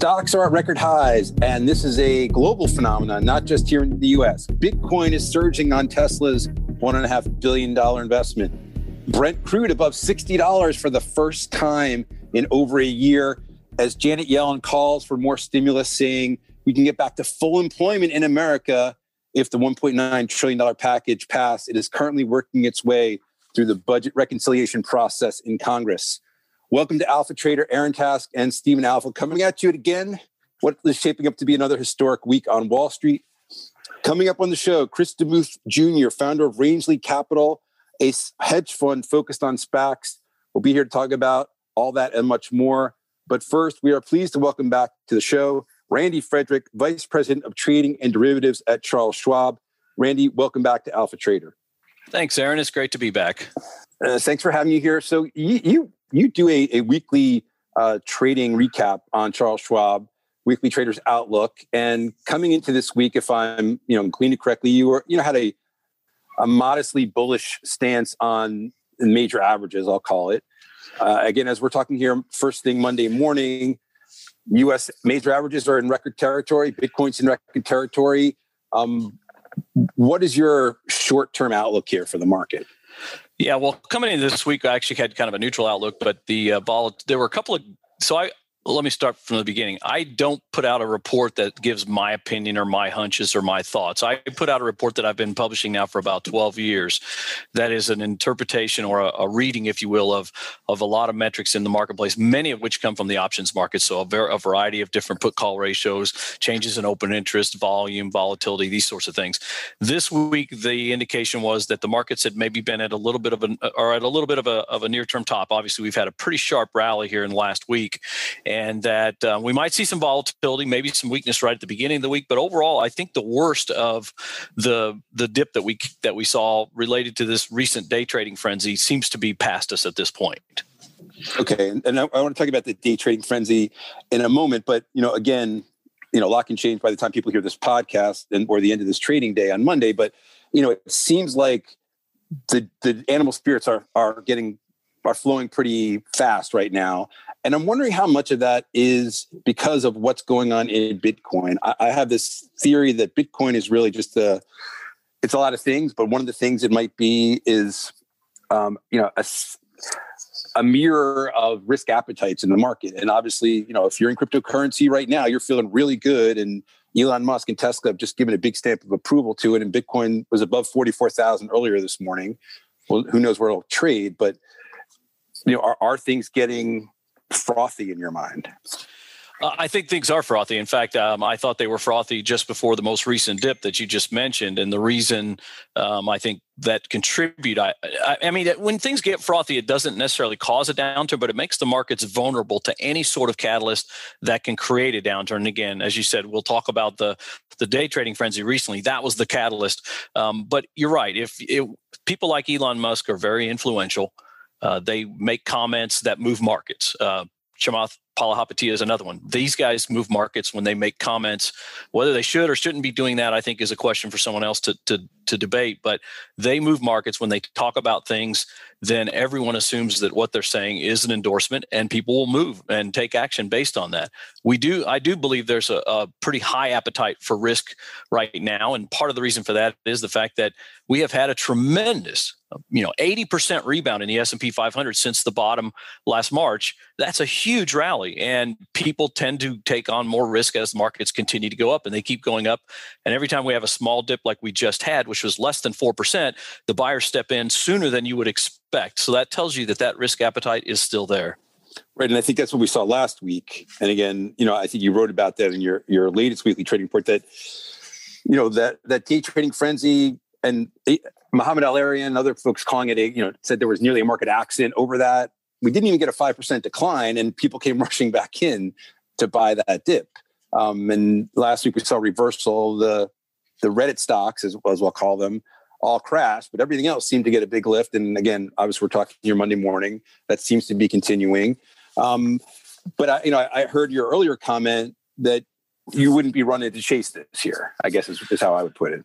Stocks are at record highs, and this is a global phenomenon, not just here in the U.S. Bitcoin is surging on Tesla's $1.5 billion investment. Brent crude above $60 for the first time in over a year, as Janet Yellen calls for more stimulus, saying we can get back to full employment in America if the $1.9 trillion package passed. It is currently working its way through the budget reconciliation process in Congress. Welcome to Alpha Trader, Aaron Task and Stephen Alpha, coming at you again. What is shaping up to be another historic week on Wall Street. Coming up on the show, Chris DeMuth Jr., founder of Rangeley Capital, a hedge fund focused on SPACs. We'll be here to talk about all that and much more. But first, we are pleased to welcome back to the show Randy Frederick, Vice President of Trading and Derivatives at Charles Schwab. Randy, welcome back to Alpha Trader. Thanks, Aaron. It's great to be back. Thanks for having you here. So you do a weekly trading recap on Charles Schwab, Weekly Traders Outlook. And coming into this week, if I'm gleaning correctly, you had a modestly bullish stance on major averages, I'll call it. Again, as we're talking here, first thing Monday morning, U.S. major averages are in record territory. Bitcoin's in record territory. What is your short-term outlook here for the market? Yeah, well, coming into this week, I actually had kind of a neutral outlook, but there were a couple of. Let me start from the beginning. I don't put out a report that gives my opinion or my hunches or my thoughts. I put out a report that I've been publishing now for about 12 years. That is an interpretation or a reading, if you will, of a lot of metrics in the marketplace, many of which come from the options market. So a variety of different put-call ratios, changes in open interest, volume, volatility, these sorts of things. This week, the indication was that the markets had maybe been at a little bit of a near-term top. Obviously, we've had a pretty sharp rally here in the last week. And that we might see some volatility, maybe some weakness right at the beginning of the week. But overall, I think the worst of the dip that we saw related to this recent day trading frenzy seems to be past us at this point. Okay, and I want to talk about the day trading frenzy in a moment. But again, a lot can change by the time people hear this podcast or the end of this trading day on Monday. But it seems like the animal spirits are flowing pretty fast right now. And I'm wondering how much of that is because of what's going on in Bitcoin. I have this theory that Bitcoin is really just it's a lot of things, but one of the things it might be is, a mirror of risk appetites in the market. And obviously, if you're in cryptocurrency right now, you're feeling really good. And Elon Musk and Tesla have just given a big stamp of approval to it. And Bitcoin was above 44,000 earlier this morning. Well, who knows where it'll trade, but are things getting frothy in your mind? I think things are frothy. In fact, I thought they were frothy just before the most recent dip that you just mentioned. And the reason I think that contribute, I mean, when things get frothy, it doesn't necessarily cause a downturn, but it makes the markets vulnerable to any sort of catalyst that can create a downturn. And again, as you said, we'll talk about the day trading frenzy recently. That was the catalyst. But you're right. If people like Elon Musk are very influential, they make comments that move markets. Chamath Palihapitiya is another one. These guys move markets when they make comments. Whether they should or shouldn't be doing that, I think, is a question for someone else to debate. But they move markets when they talk about things. Then everyone assumes that what they're saying is an endorsement, and people will move and take action based on that. I do believe there's a pretty high appetite for risk right now, and part of the reason for that is the fact that we have had a tremendous 80% rebound in the S&P 500 since the bottom last March. That's a huge rally, and people tend to take on more risk as markets continue to go up, and they keep going up. And every time we have a small dip like we just had, which was less than 4%, the buyers step in sooner than you would expect. So that tells you that risk appetite is still there. Right, and I think that's what we saw last week. And again, I think you wrote about that in your latest weekly trading report, that that day trading frenzy, and Mohamed Al-Arian and other folks calling it said there was nearly a market accident over that. We didn't even get a 5% decline, and people came rushing back in to buy that dip. And last week we saw reversal. The Reddit stocks, as we'll call them, all crashed, but everything else seemed to get a big lift. And again, obviously, we're talking here Monday morning. That seems to be continuing. But I heard your earlier comment that you wouldn't be running to chase this here, I guess is how I would put it.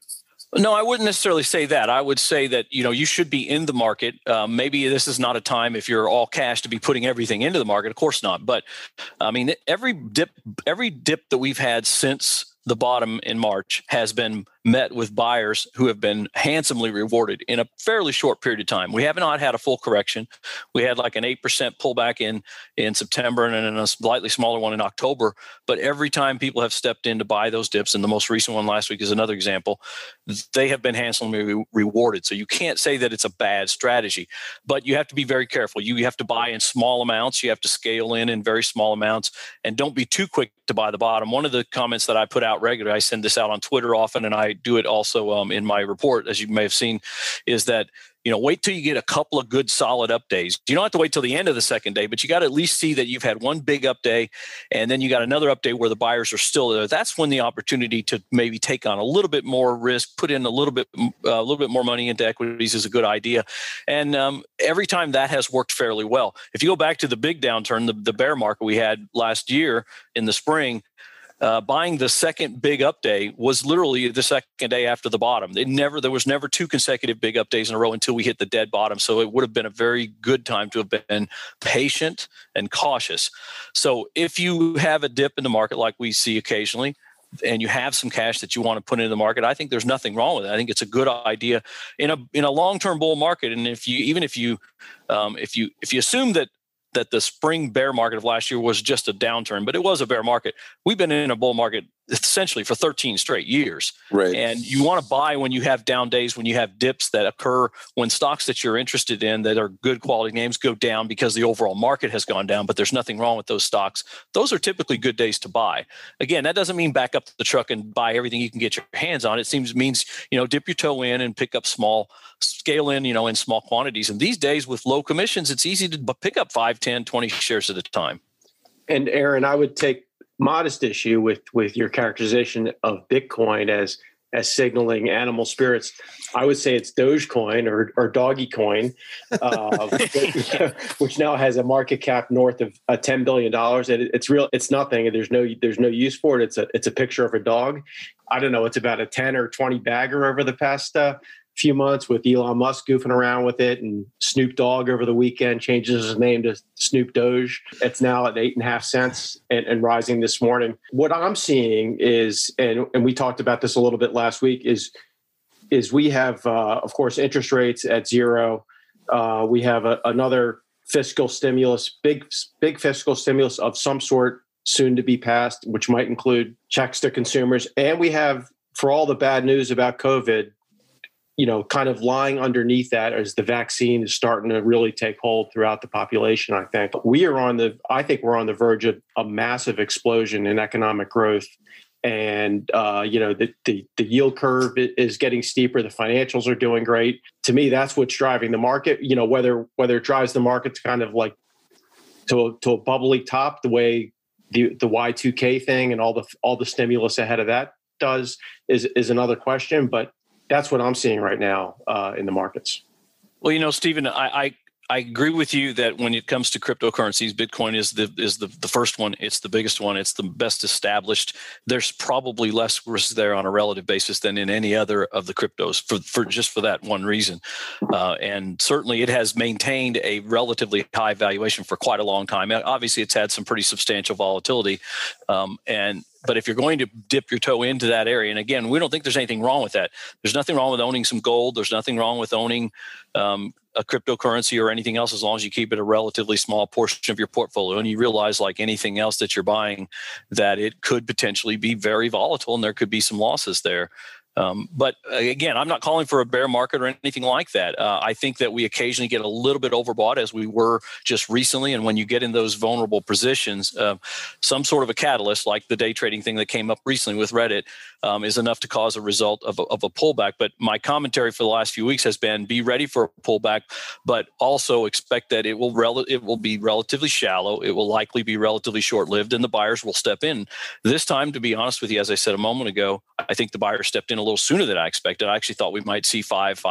No, I wouldn't necessarily say that. I would say that, you should be in the market. Maybe this is not a time if you're all cash to be putting everything into the market. Of course not. But I mean, every dip that we've had since the bottom in March has been met with buyers who have been handsomely rewarded in a fairly short period of time. We have not had a full correction. We had like an 8% pullback in September and then a slightly smaller one in October. But every time people have stepped in to buy those dips, and the most recent one last week is another example, they have been handsomely rewarded. So you can't say that it's a bad strategy, but you have to be very careful. You have to buy in small amounts. You have to scale in very small amounts, and don't be too quick to buy the bottom. One of the comments that I put out regularly, I send this out on Twitter often, and I do it also in my report, as you may have seen, is that wait till you get a couple of good solid up days. You don't have to wait till the end of the second day, but you got to at least see that you've had one big up day, and then you got another up day where the buyers are still there. That's when the opportunity to maybe take on a little bit more risk, put in a little bit more money into equities is a good idea. And every time that has worked fairly well. If you go back to the big downturn, the bear market we had last year in the spring, buying the second big up day was literally the second day after the bottom. There was never two consecutive big up days in a row until we hit the dead bottom. So it would have been a very good time to have been patient and cautious. So if you have a dip in the market like we see occasionally, and you have some cash that you want to put into the market, I think there's nothing wrong with it. I think it's a good idea in a long-term bull market. And if you assume that the spring bear market of last year was just a downturn, but it was a bear market. We've been in a bull market essentially for 13 straight years. Right. And you want to buy when you have down days, when you have dips that occur, when stocks that you're interested in that are good quality names go down because the overall market has gone down, but there's nothing wrong with those stocks. Those are typically good days to buy. Again, that doesn't mean back up the truck and buy everything you can get your hands on. It means, dip your toe in and pick up scale in, in small quantities. And these days with low commissions, it's easy to pick up 5, 10, 20 shares at a time. And Aaron, I would take modest issue with your characterization of Bitcoin as signaling animal spirits. I would say it's Dogecoin or Doggy Coin, which now has a market cap north of $10 billion. And it's nothing. There's no use for it. It's a picture of a dog. I don't know. It's about a 10 or 20 bagger over the past few months, with Elon Musk goofing around with it, and Snoop Dogg over the weekend changes his name to Snoop Doge. It's now at 8.5 cents and rising this morning. What I'm seeing is, and we talked about this a little bit last week, is we have, of course, interest rates at zero. We have another fiscal stimulus, big fiscal stimulus of some sort soon to be passed, which might include checks to consumers. And we have, for all the bad news about COVID, kind of lying underneath that as the vaccine is starting to really take hold throughout the population. I think we're on the verge of a massive explosion in economic growth. And, the yield curve is getting steeper. The financials are doing great. To me, that's what's driving the market, whether it drives the market to kind of like to a bubbly top, the way the Y2K thing and all the stimulus ahead of that does is another question. But that's what I'm seeing right now in the markets. Well, Stephen, I agree with you that when it comes to cryptocurrencies, Bitcoin is the first one. It's the biggest one. It's the best established. There's probably less risk there on a relative basis than in any other of the cryptos for that one reason. And certainly it has maintained a relatively high valuation for quite a long time. Obviously, it's had some pretty substantial volatility. But if you're going to dip your toe into that area, and again, we don't think there's anything wrong with that. There's nothing wrong with owning some gold. There's nothing wrong with owning a cryptocurrency or anything else, as long as you keep it a relatively small portion of your portfolio. And you realize, like anything else that you're buying, that it could potentially be very volatile and there could be some losses there. But again, I'm not calling for a bear market or anything like that. I think that we occasionally get a little bit overbought, as we were just recently. And when you get in those vulnerable positions, some sort of a catalyst, like the day trading thing that came up recently with Reddit, is enough to cause a result of a pullback. But my commentary for the last few weeks has been: be ready for a pullback, but also expect that it will be relatively shallow. It will likely be relatively short-lived, and the buyers will step in. This time, to be honest with you, as I said a moment ago, I think the buyers stepped in a little sooner than I expected. I actually thought we might see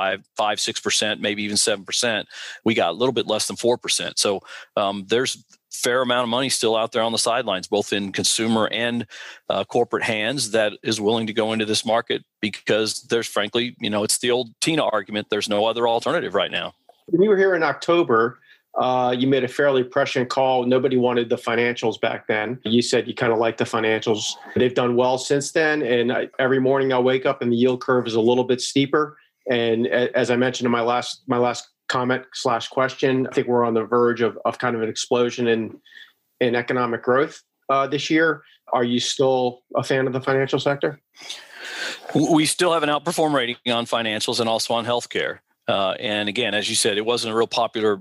6%, maybe even 7%. We got a little bit less than 4%. So there's fair amount of money still out there on the sidelines, both in consumer and corporate hands, that is willing to go into this market because there's, frankly, it's the old Tina argument. There's no other alternative right now. When you were here in October, you made a fairly prescient call. Nobody wanted the financials back then. You said you kind of like the financials. They've done well since then. And every morning I wake up and the yield curve is a little bit steeper. And as I mentioned in my last comment/question, I think we're on the verge of kind of an explosion in economic growth this year. Are you still a fan of the financial sector? We still have an outperform rating on financials and also on healthcare. And again, as you said, it wasn't a real popular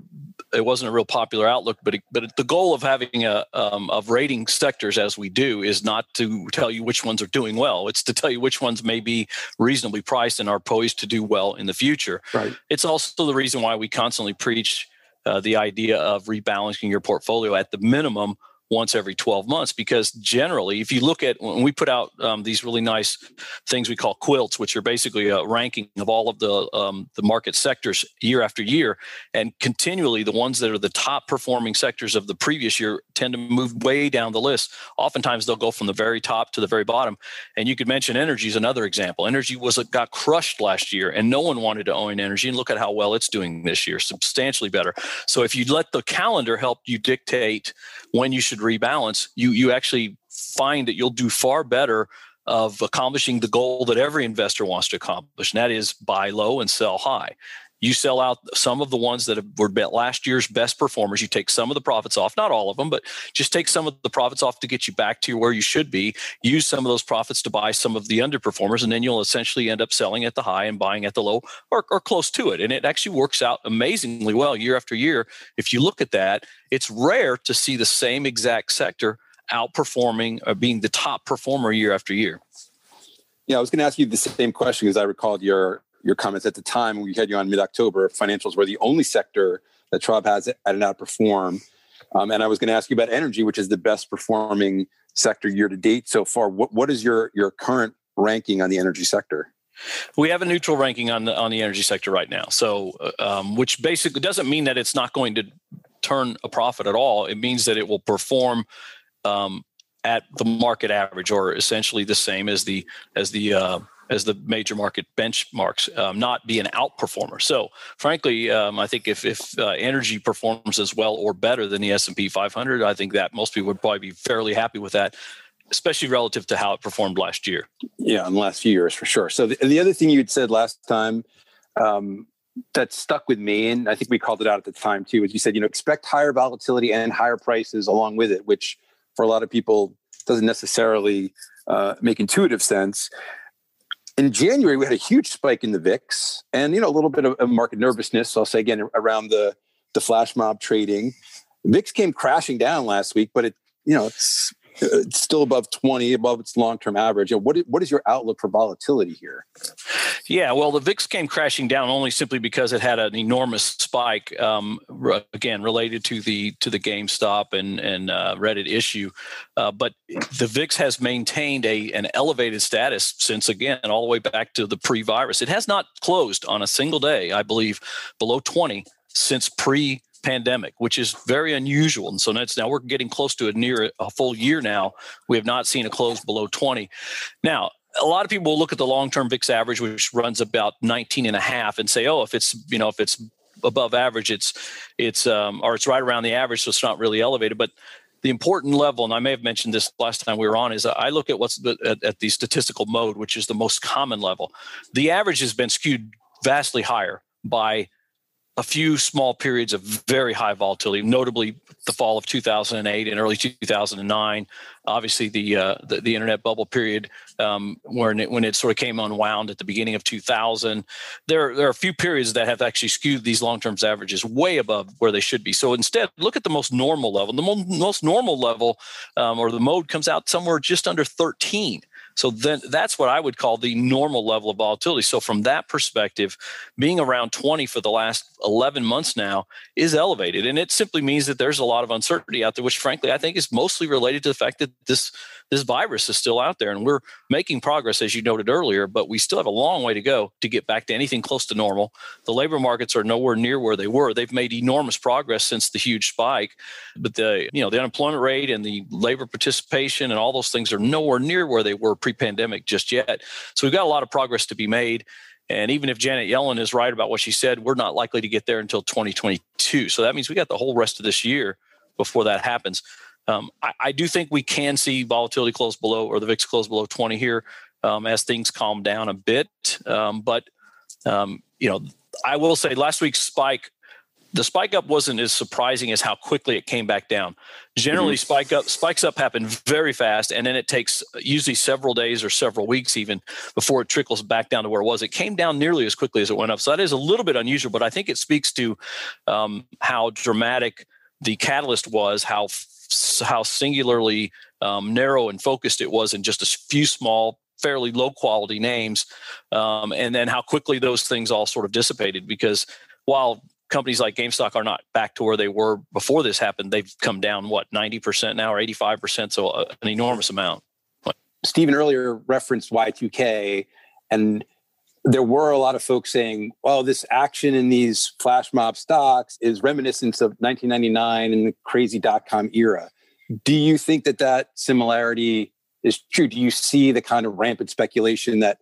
outlook. But the goal of having of rating sectors as we do is not to tell you which ones are doing well. It's to tell you which ones may be reasonably priced and are poised to do well in the future. Right. It's also the reason why we constantly preach the idea of rebalancing your portfolio at the minimum once every 12 months, because generally, if you look at when we put out these really nice things we call quilts, which are basically a ranking of all of the market sectors year after year, and continually the ones that are the top performing sectors of the previous year tend to move way down the list. Oftentimes they'll go from the very top to the very bottom. And you could mention energy is another example. Energy got crushed last year and no one wanted to own energy, and look at how well it's doing this year, substantially better. So if you let the calendar help you dictate when you should rebalance, you actually find that you'll do far better of accomplishing the goal that every investor wants to accomplish, and that is buy low and sell high. You sell out some of the ones that were last year's best performers. You take some of the profits off, not all of them, but just take some of the profits off to get you back to where you should be. Use some of those profits to buy some of the underperformers, and then you'll essentially end up selling at the high and buying at the low, or close to it. And it actually works out amazingly well year after year. If you look at that, it's rare to see the same exact sector outperforming or being the top performer year after year. Yeah, I was going to ask you the same question because I recalled your comments at the time when we had you on mid-October. Financials were the only sector that Schwab has at an outperform. And I was going to ask you about energy, which is the best performing sector year to date so far. What is your current ranking on the energy sector? We have a neutral ranking on the energy sector right now. So, which basically doesn't mean that it's not going to turn a profit at all. It means that it will perform at the market average, or essentially the same as the major market benchmarks, not be an outperformer. So frankly, I think if energy performs as well or better than the S&P 500, I think that most people would probably be fairly happy with that, especially relative to how it performed last year. Yeah, in the last few years, for sure. So the other thing you had said last time that stuck with me, and I think we called it out at the time too, is you said, expect higher volatility and higher prices along with it, which for a lot of people doesn't necessarily make intuitive sense. In January, we had a huge spike in the VIX and, a little bit of market nervousness. So I'll say again, around the flash mob trading. VIX came crashing down last week, but it's still above 20, above its long-term average. What is your outlook for volatility here? Yeah, well, the VIX came crashing down only simply because it had an enormous spike, again, related to the GameStop and Reddit issue. But the VIX has maintained an elevated status since, again, all the way back to the pre-virus. It has not closed on a single day, I believe, below 20 since pre-pandemic, which is very unusual. And so now we're getting close to near a full year now. We have not seen a close below 20. Now, a lot of people will look at the long-term VIX average, which runs about 19.5, and say, oh, if it's above average, it's right around the average, so it's not really elevated. But the important level, and I may have mentioned this last time we were on, is I look at what's at the statistical mode, which is the most common level. The average has been skewed vastly higher by a few small periods of very high volatility, notably the fall of 2008 and early 2009. Obviously, the internet bubble period, when it sort of came unwound at the beginning of 2000. There are a few periods that have actually skewed these long-term averages way above where they should be. So instead, look at the most normal level. The most normal level, or the mode, comes out somewhere just under 13. So then that's what I would call the normal level of volatility. So from that perspective, being around 20 for the last 11 months now is elevated. And it simply means that there's a lot of uncertainty out there, which frankly, I think is mostly related to the fact that this virus is still out there, and we're making progress, as you noted earlier, but we still have a long way to go to get back to anything close to normal. The labor markets are nowhere near where they were. They've made enormous progress since the huge spike, but the unemployment rate and the labor participation and all those things are nowhere near where they were pre-pandemic just yet. So we've got a lot of progress to be made. And even if Janet Yellen is right about what she said, we're not likely to get there until 2022. So that means we got the whole rest of this year before that happens. I do think we can see volatility close below, or the VIX close below 20 here as things calm down a bit. But I will say last week's spike, the spike up wasn't as surprising as how quickly it came back down. Generally, spikes up happen very fast, and then it takes usually several days or several weeks even before it trickles back down to where it was. It came down nearly as quickly as it went up. So that is a little bit unusual, but I think it speaks to how dramatic the catalyst was, how singularly narrow and focused it was in just a few small, fairly low quality names, and then how quickly those things all sort of dissipated. Because while companies like GameStop are not back to where they were before this happened, they've come down, 90% now or 85%, so an enormous amount. Stephen earlier referenced Y2K, and there were a lot of folks saying, well, this action in these flash mob stocks is reminiscent of 1999 and the crazy dot-com era. Do you think that similarity is true? Do you see the kind of rampant speculation that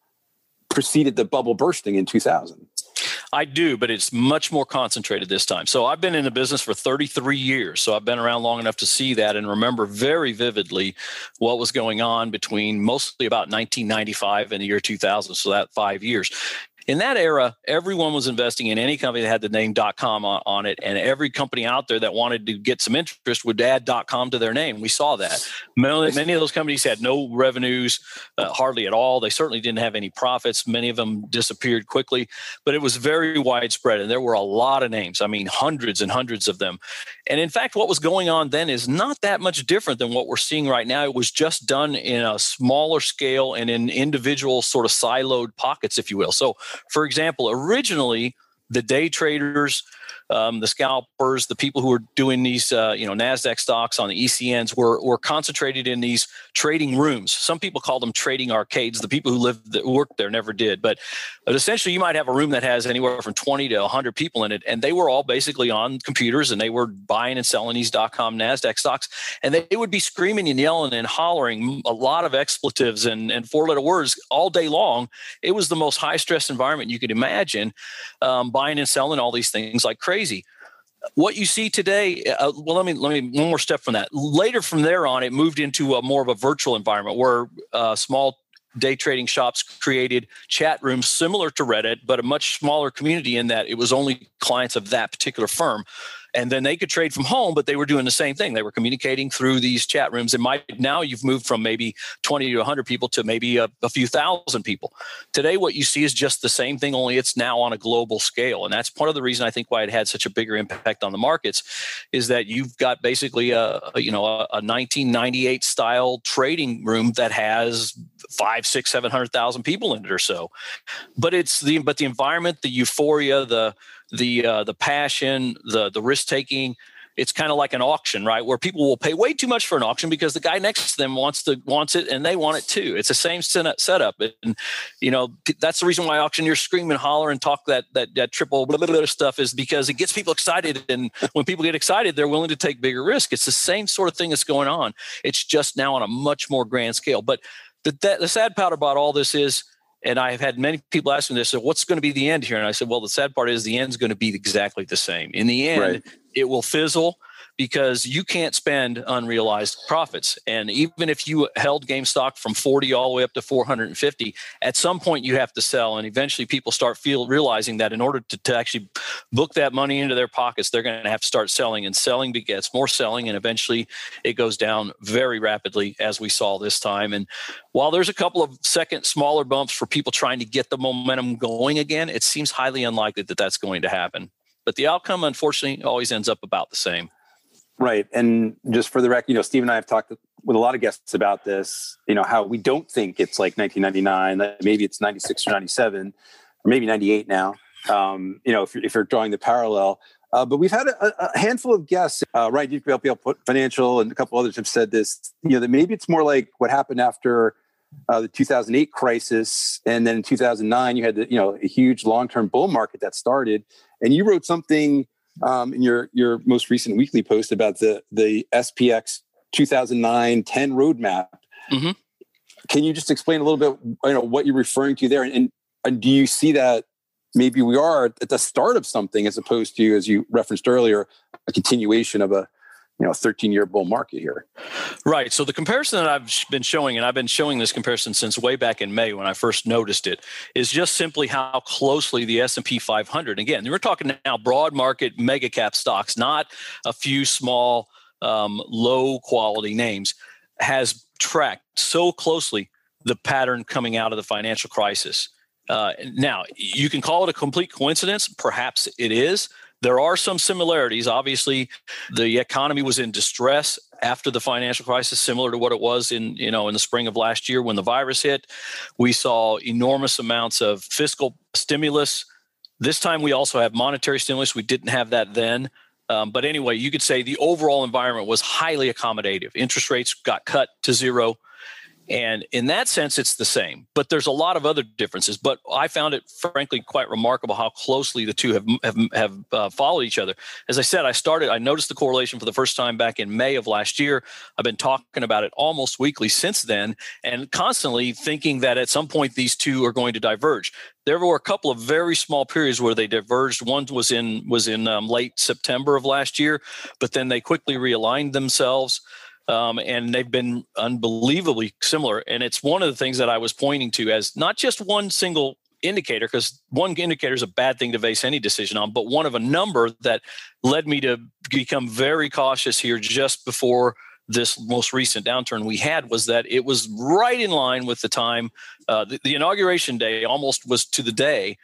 preceded the bubble bursting in 2000? I do, but it's much more concentrated this time. So I've been in the business for 33 years. So I've been around long enough to see that and remember very vividly what was going on between mostly about 1995 and the year 2000. So that 5 years. In that era, everyone was investing in any company that had the name .com on it, and every company out there that wanted to get some interest would add .com to their name. We saw that. Many of those companies had no revenues, hardly at all. They certainly didn't have any profits. Many of them disappeared quickly, but it was very widespread, and there were a lot of names. I mean, hundreds and hundreds of them. And in fact, what was going on then is not that much different than what we're seeing right now. It was just done in a smaller scale and in individual sort of siloed pockets, if you will. So, for example, originally, the day traders, the scalpers, the people who were doing these, NASDAQ stocks on the ECNs were concentrated in these trading rooms. Some people call them trading arcades. The people who worked there never did. But essentially, you might have a room that has anywhere from 20 to 100 people in it, and they were all basically on computers, and they were buying and selling these .com NASDAQ stocks. And they would be screaming and yelling and hollering a lot of expletives and four-letter words all day long. It was the most high-stress environment you could imagine, buying and selling all these things like crazy. What you see today, let me one more step from that. Later from there on, it moved into more of a virtual environment where small day trading shops created chat rooms similar to Reddit, but a much smaller community in that it was only clients of that particular firm. And then they could trade from home, but they were doing the same thing. They were communicating through these chat rooms. And now you've moved from maybe 20 to 100 people to maybe a few thousand people. Today, what you see is just the same thing, only it's now on a global scale. And that's part of the reason I think why it had such a bigger impact on the markets is that you've got basically a 1998 style trading room that has 500, 600, 700,000 people in it or so. But the environment, the euphoria, the passion, the risk taking, it's kind of like an auction, right? Where people will pay way too much for an auction because the guy next to them wants it and they want it too. It's the same setup. And, that's the reason why auctioneers scream and holler and talk that triple blah, blah, blah stuff is because it gets people excited. And when people get excited, they're willing to take bigger risk. It's the same sort of thing that's going on. It's just now on a much more grand scale. But the sad part about all this is, and I have had many people ask me this, so what's going to be the end here? And I said, well, the sad part is the end's going to be exactly the same. In the end, right, it will fizzle because you can't spend unrealized profits. And even if you held GameStop from 40 all the way up to 450, at some point you have to sell. And eventually people start realizing that in order to actually book that money into their pockets, they're going to have to start selling. And selling begets more selling. And eventually it goes down very rapidly, as we saw this time. And while there's a couple of second smaller bumps for people trying to get the momentum going again, it seems highly unlikely that that's going to happen. But the outcome, unfortunately, always ends up about the same. Right. And just for the record, Steve and I have talked with a lot of guests about this, how we don't think it's like 1999, that maybe it's 96 or 97, or maybe 98 now, if you're drawing the parallel. But we've had a handful of guests, Ryan Deep, LPL Financial, and a couple others have said this, that maybe it's more like what happened after the 2008 crisis. And then in 2009, you had a huge long-term bull market that started. And you wrote something in your most recent weekly post about the SPX 2009-10 roadmap. Mm-hmm. Can you just explain a little bit, what you're referring to there? And do you see that maybe we are at the start of something as opposed to, as you referenced earlier, a continuation of a 13-year bull market here? Right. So the comparison that I've been showing, and I've been showing this comparison since way back in May when I first noticed it, is just simply how closely the S&P 500, again, we're talking now broad market mega cap stocks, not a few small, low quality names, has tracked so closely the pattern coming out of the financial crisis. Now, you can call it a complete coincidence. Perhaps it is. There are some similarities. Obviously, the economy was in distress after the financial crisis, similar to what it was in the spring of last year when the virus hit. We saw enormous amounts of fiscal stimulus. This time, we also have monetary stimulus. We didn't have that then. But anyway, you could say the overall environment was highly accommodative. Interest rates got cut to zero. And in that sense, it's the same, but there's a lot of other differences. But I found it, frankly, quite remarkable how closely the two have followed each other. As I said, I noticed the correlation for the first time back in May of last year. I've been talking about it almost weekly since then, and constantly thinking that at some point these two are going to diverge. There were a couple of very small periods where they diverged. One was in late September of last year, but then they quickly realigned themselves. And they've been unbelievably similar. And it's one of the things that I was pointing to as not just one single indicator, because one indicator is a bad thing to base any decision on, but one of a number that led me to become very cautious here just before this most recent downturn we had, was that it was right in line with the time. The inauguration day almost was to the day,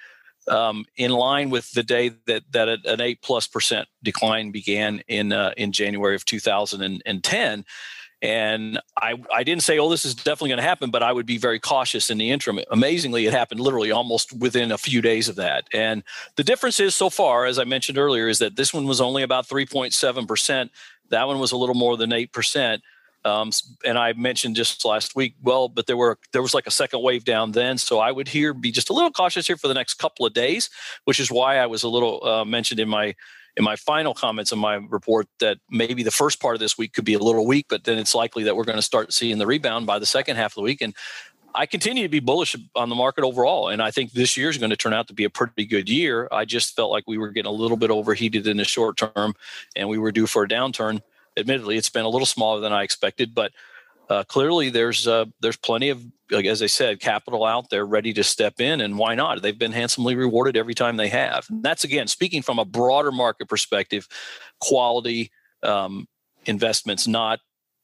in line with the day that an 8+% decline began in January of 2010. And I didn't say, this is definitely going to happen, but I would be very cautious in the interim. Amazingly, it happened literally almost within a few days of that. And the difference is, so far, as I mentioned earlier, is that this one was only about 3.7%. That one was a little more than 8%. And I mentioned just last week, but there was like a second wave down then. So I would be just a little cautious here for the next couple of days, which is why I was a little mentioned in my final comments on my report that maybe the first part of this week could be a little weak, but then it's likely that we're going to start seeing the rebound by the second half of the week. And I continue to be bullish on the market overall. And I think this year is going to turn out to be a pretty good year. I just felt like we were getting a little bit overheated in the short term and we were due for a downturn. Admittedly, it's been a little smaller than I expected, but clearly there's plenty of, as I said, capital out there ready to step in, and why not? They've been handsomely rewarded every time they have. And that's, again, speaking from a broader market perspective, quality investments, not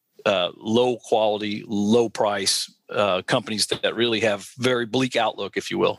low quality, low price companies that really have very bleak outlook, if you will.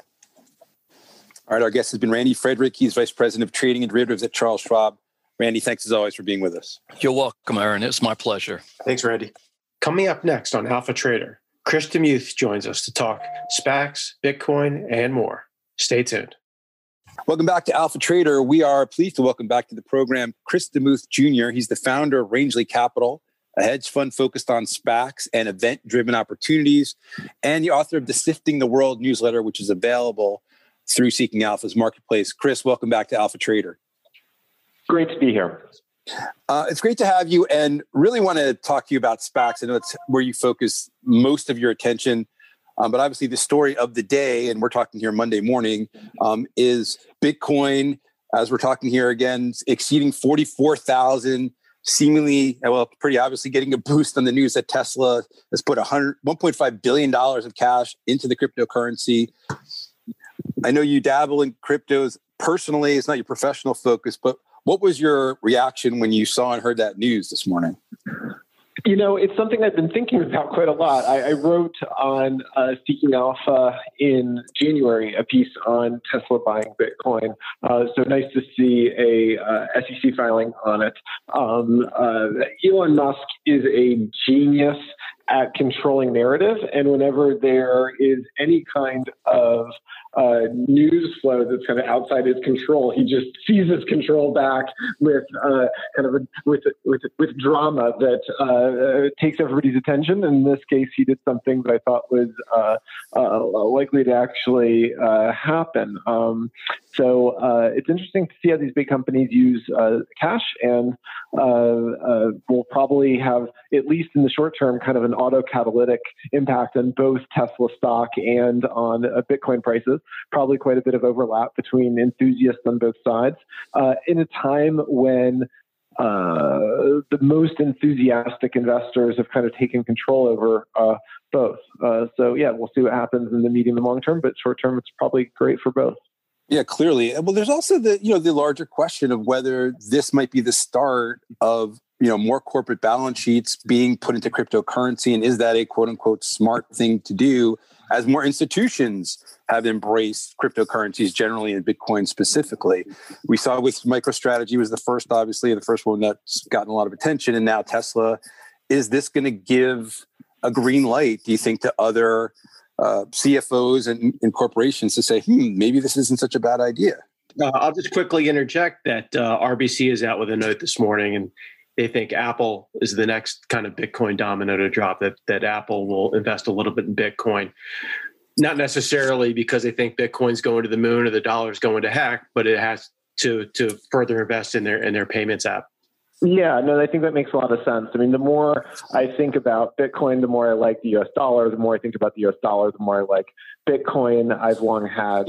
All right, our guest has been Randy Frederick. He's Vice President of Trading and Derivatives at Charles Schwab. Randy, thanks as always for being with us. You're welcome, Aaron. It's my pleasure. Thanks, Randy. Coming up next on Alpha Trader, Chris DeMuth joins us to talk SPACs, Bitcoin, and more. Stay tuned. Welcome back to Alpha Trader. We are pleased to welcome back to the program Chris DeMuth Jr. He's the founder of Rangeley Capital, a hedge fund focused on SPACs and event-driven opportunities, and the author of the Sifting the World newsletter, which is available through Seeking Alpha's marketplace. Chris, welcome back to Alpha Trader. Great to be here. It's great to have you, and really want to talk to you about SPACs. I know it's where you focus most of your attention, but obviously the story of the day, and we're talking here Monday morning, is Bitcoin, as we're talking here again, exceeding 44,000, seemingly, pretty obviously getting a boost on the news that Tesla has put $1.5 billion of cash into the cryptocurrency. I know you dabble in cryptos personally. It's not your professional focus, but what was your reaction when you saw and heard that news this morning? It's something I've been thinking about quite a lot. I wrote on Seeking Alpha in January a piece on Tesla buying Bitcoin. So nice to see a SEC filing on it. Elon Musk is a genius at controlling narrative, and whenever there is any kind of news flow that's kind of outside his control, he just seizes control back with with drama that takes everybody's attention. In this case, he did something that I thought was likely to actually happen. So it's interesting to see how these big companies use cash, and will probably have, at least in the short term, kind of an autocatalytic impact on both Tesla stock and on Bitcoin prices. Probably quite a bit of overlap between enthusiasts on both sides. In a time when the most enthusiastic investors have kind of taken control over both. So yeah, we'll see what happens in the medium and long term, but short term, it's probably great for both. Yeah, clearly. Well, there's also the larger question of whether this might be the start of more corporate balance sheets being put into cryptocurrency, and is that a quote unquote smart thing to do as more institutions have embraced cryptocurrencies generally and Bitcoin specifically? We saw with MicroStrategy was the first one that's gotten a lot of attention, and now Tesla. Is this going to give a green light, do you think, to other CFOs and corporations to say, maybe this isn't such a bad idea? I'll just quickly interject that RBC is out with a note this morning, and they think Apple is the next kind of Bitcoin domino to drop, that Apple will invest a little bit in Bitcoin. Not necessarily because they think Bitcoin's going to the moon or the dollar's going to heck, but it has to further invest in their payments app. Yeah, no, I think that makes a lot of sense. I mean, the more I think about Bitcoin, the more I like the US dollar. The more I think about the US dollar, the more I like Bitcoin. I've long had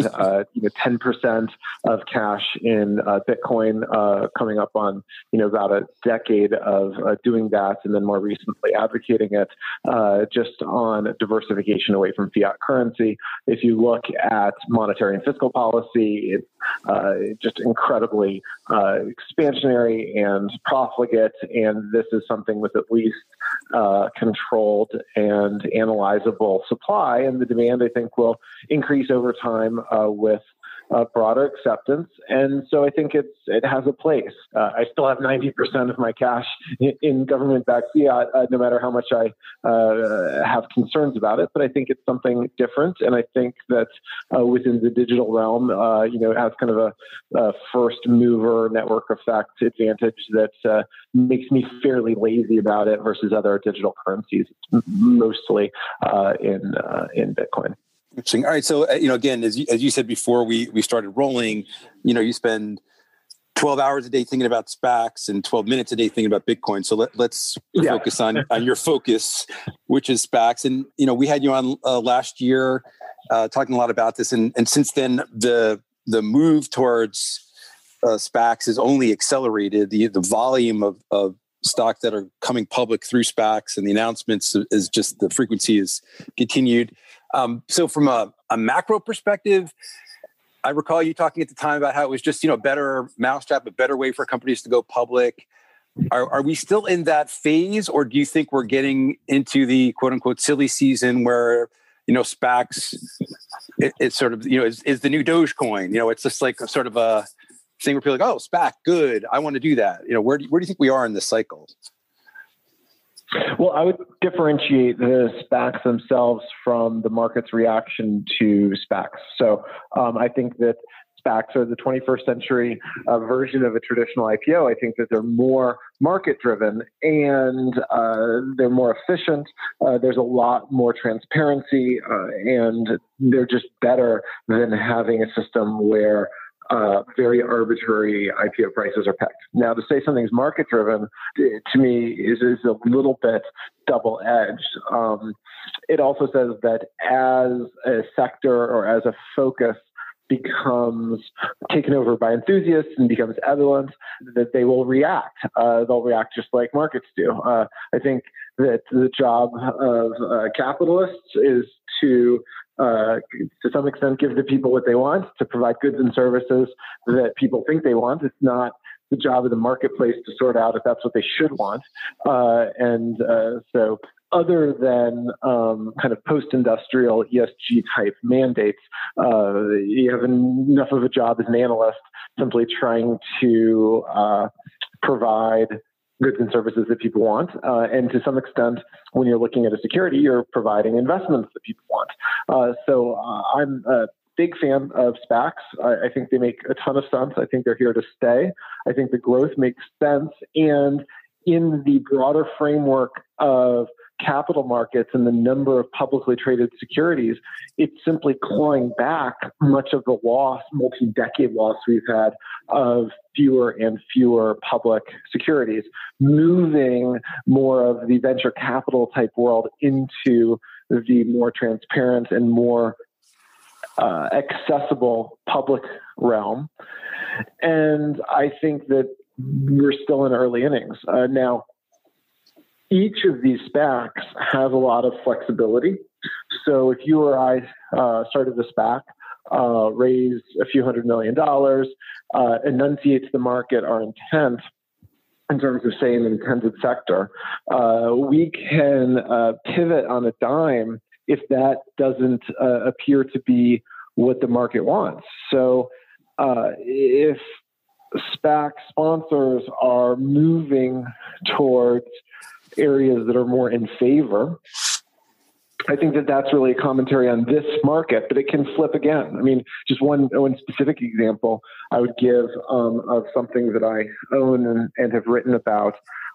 10% of cash in Bitcoin, coming up on about a decade of doing that, and then more recently advocating it just on diversification away from fiat currency. If you look at monetary and fiscal policy, it's just incredibly expansionary and profligate, and this is something with at least controlled and analyzable supply, and the demand, I think, will increase over time with broader acceptance. And so I think it has a place. I still have 90% of my cash in government-backed fiat, no matter how much I have concerns about it. But I think it's something different. And I think that within the digital realm, it has kind of a first mover network effect advantage that makes me fairly lazy about it versus other digital currencies. It's mostly in Bitcoin. Interesting. All right. So, again, as you said before we started rolling, you spend 12 hours a day thinking about SPACs and 12 minutes a day thinking about Bitcoin. So let's focus on your focus, which is SPACs. And, we had you on last year talking a lot about this. And since then, the move towards SPACs has only accelerated. The volume of stocks that are coming public through SPACs and the announcements is just, the frequency has continued. So from a macro perspective, I recall you talking at the time about how it was just, better mousetrap, a better way for companies to go public. Are we still in that phase, or do you think we're getting into the quote unquote silly season where, SPACs, it's sort of, is the new Dogecoin? It's just like a sort of a thing where people are like, oh, SPAC, good, I want to do that. Where do you think we are in this cycle? Well, I would differentiate the SPACs themselves from the market's reaction to SPACs. So I think that SPACs are the 21st century version of a traditional IPO. I think that they're more market-driven and they're more efficient. There's a lot more transparency, and they're just better than having a system where very arbitrary IPO prices are pegged. Now, to say something's market-driven, to me, is a little bit double-edged. It also says that as a sector or as a focus becomes taken over by enthusiasts and becomes evident, that they will react. They'll react just like markets do. I think that the job of capitalists is to some extent give the people what they want, to provide goods and services that people think they want. It's not the job of the marketplace to sort out if that's what they should want. So other than kind of post-industrial ESG type mandates, you have enough of a job as an analyst simply trying to provide goods and services that people want. And to some extent, when you're looking at a security, you're providing investments that people want. So I'm a big fan of SPACs. I think they make a ton of sense. I think they're here to stay. I think the growth makes sense. And in the broader framework of capital markets and the number of publicly traded securities, it's simply clawing back much of the loss, multi-decade loss we've had of fewer and fewer public securities, moving more of the venture capital type world into the more transparent and more accessible public realm. And I think that we're still in early innings. Now, each of these SPACs has a lot of flexibility. So if you or I started a SPAC, raised a few $100 million, enunciate to the market our intent in terms of, say, an intended sector, we can pivot on a dime if that doesn't appear to be what the market wants. So if SPAC sponsors are moving towards areas that are more in favor, I think that that's really a commentary on this market, but it can flip again. I mean, just one specific example I would give of something that I own and have written about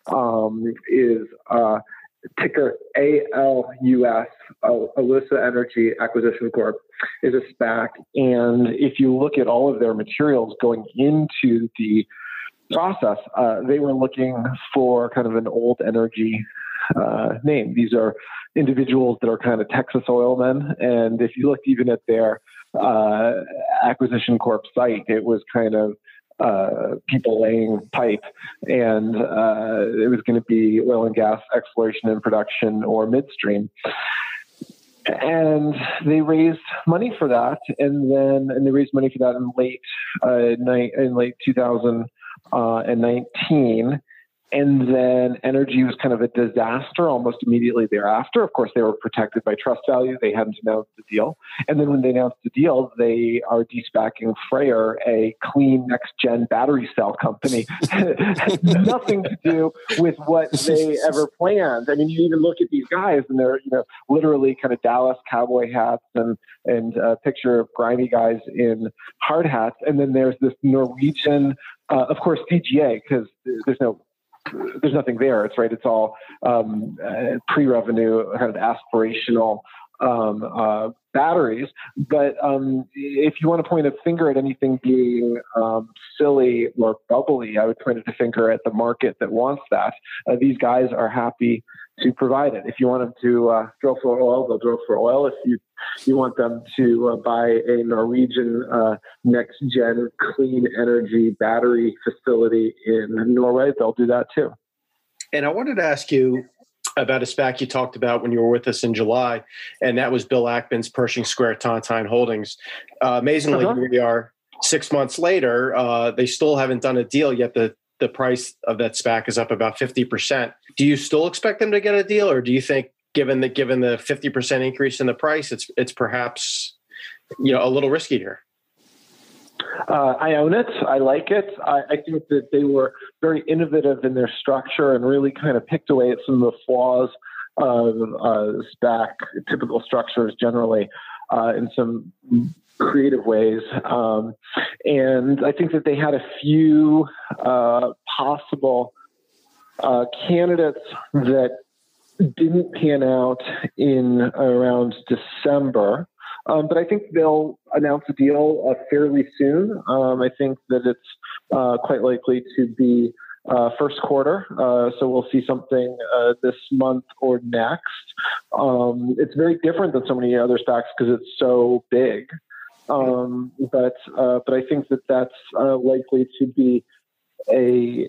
is ticker ALUS, Alussa Energy Acquisition Corp, is a SPAC. And if you look at all of their materials going into the process, they were looking for kind of an old energy name. These are individuals that are kind of Texas oil men. And if you looked even at their Acquisition Corp site, it was kind of people laying pipe, and it was going to be oil and gas exploration and production or midstream. And they raised money for that, and they raised money for that in late 2019. And then energy was kind of a disaster almost immediately thereafter. Of course, they were protected by trust value. They hadn't announced the deal. And then when they announced the deal, they are de-SPACing Freyr, a clean next-gen battery cell company. Has nothing to do with what they ever planned. I mean, you even look at these guys, and they're literally kind of Dallas cowboy hats and a picture of grimy guys in hard hats. And then there's this Norwegian, of course, CGA, because there's nothing there. It's all pre-revenue, kind of aspirational batteries. But if you want to point a finger at anything being silly or bubbly, I would point a finger at the market that wants that. These guys are happy to provide it. If you want them to drill for oil, they'll drill for oil. If you want them to buy a Norwegian next-gen clean energy battery facility in Norway, they'll do that too. And I wanted to ask you about a SPAC you talked about when you were with us in July, and that was Bill Ackman's Pershing Square Tontine Holdings. Amazingly, here we are 6 months later. They still haven't done a deal yet. The price of that SPAC is up about 50%. Do you still expect them to get a deal, or do you think, given the 50% increase in the price, it's perhaps a little risky here? I own it. I like it. I think that they were very innovative in their structure and really kind of picked away at some of the flaws of SPAC typical structures generally in some creative ways. And I think that they had a few possible candidates that didn't pan out in around December. But I think they'll announce a deal fairly soon. I think that it's quite likely to be first quarter. So we'll see something this month or next. It's very different than so many other SPACs because it's so big. But I think that that's likely to be a